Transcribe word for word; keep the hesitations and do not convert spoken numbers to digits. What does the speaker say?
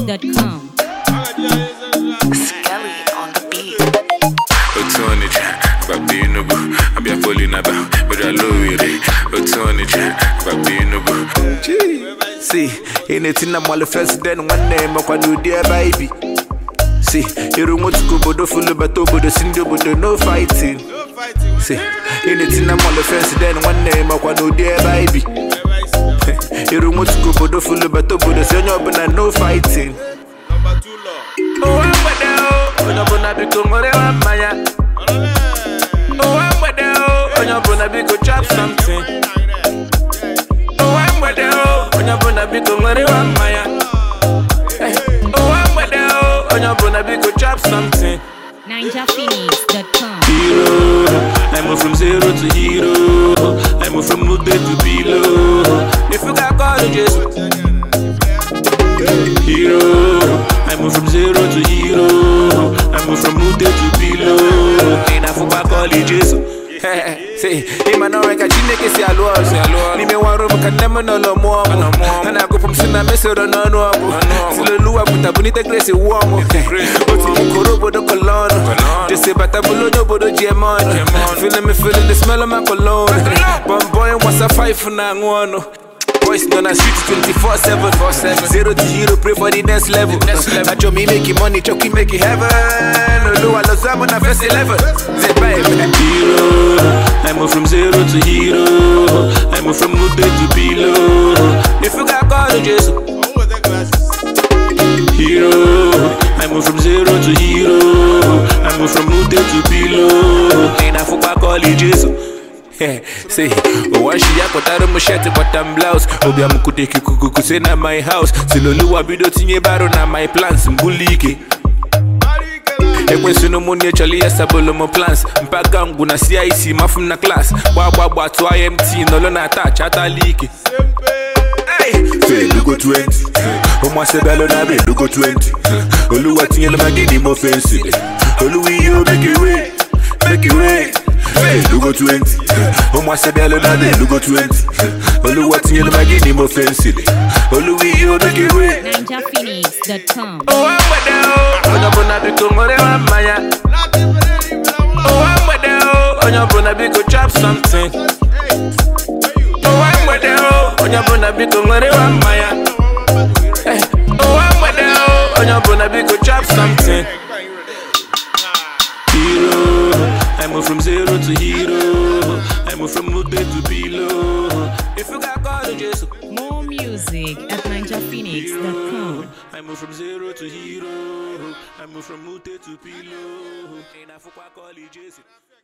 dot com. Skelly on the beat. Otonija, Babinugu, Abia Polinaba, Beralowiri, Otonija, Babinugu. See, anything I'm all the first then one name of one dear baby. See, you remote Kubodo full of Batobo, the Sinjo, but no fighting. See, anything I'm all the first then one name of one dear baby. You remote Kubodo full of Batobo, the Sinjo, but no fighting. Oh, I'm with you. I'm gonna be going Maya. Oh, I'm with you. I'm gonna be go chop something. Oh, I'm with you. I'm gonna be going Maya. Oh, I'm with you. I'm gonna be go chop something. Ninja Phoenix dot com. Hero, I move from zero to hero. I move from Mude to below. If you got colleges, hero. I move from zero to hero. I move from Mude to below. In a football colleges. Say, in my no I got you niggas say hello. Ni me one room can never know no more. And I go from Sina Mesa to no no. Till the Lua put a bonita grace warm. But you Korobo the cologne. Just say Batabulo Bodo Gemon. Feeling me feeling the smell of my cologne. But boy what's a five for nine one. Boys gonna shoot twenty-four seven. Zero to hero, pray for the next level. I show me making money, Chucky make it heaven. No, I love Sam on the first eleven. Hero, I move from zero to hero. I move from Mude to below. If you got colleges, hero, I move from zero to hero. I move from Mude to below. In a football colleges. Say, oh, why she got a machete, but I'm blouse. Obi am could take you kuku say na my house. Silolu abido tinye baro na my plans. Mbulike. Ekwe sino money chali ya sabolo mo plans. Mpaga nguna C I C mafum na class. Wa wa wa to I M T no lo na attach ata leak. Say look at twenty. Omo se belo na be look at twenty. Oluwa tinye lo magidi mo fancy. Oluwi you make it way. Make it way. Hey, look at twenty. Omo se belo na be look at twenty. Oluwa tinye lo magidi mo fancy. Oluwi you make it way. Ninja Phoenix dot com. Oh, I'm with you. I'm gonna be going Maya. Oh, I'm with you. I'm gonna be go chop something. Oh, I'm with you. I'm gonna be going Maya. Oh, I'm with you. I'm gonna be go chop something. Hero, I move from zero to hero. I move from Mude to below. If you got colleges, More music at Ninja Phoenix dot com. I move from zero to hero. I move from Mude to below. In a football colleges.